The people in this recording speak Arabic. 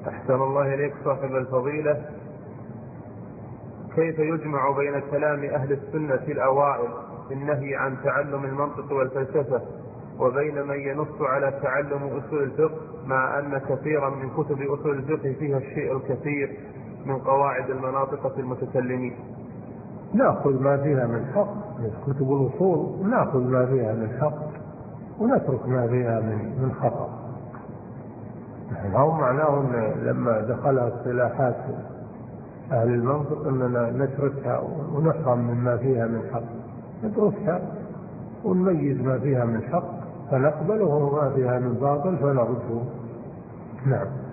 أحسن الله إليك صاحب الفضيلة، كيف يجمع بين كلام أهل السنة الأوائل في النهي عن تعلم المنطق والفلسفة وبين من ينص على تعلم أصول الفقه، مع أن كثيرا من كتب أصول الفقه فيها الشيء الكثير من قواعد المناطق المتكلمين؟ نأخذ ما فيها من حق من كتب الأصول، نأخذ ما فيها من حق ونترك ما فيها من خطأ. هم معناه لما دخلها اصطلاحات أهل المنطق أننا نتركها ونحرم مما فيها من حق، ندرسها ونميز ما فيها من حق فنقبله وما فيها من باطل فنرده. نعم.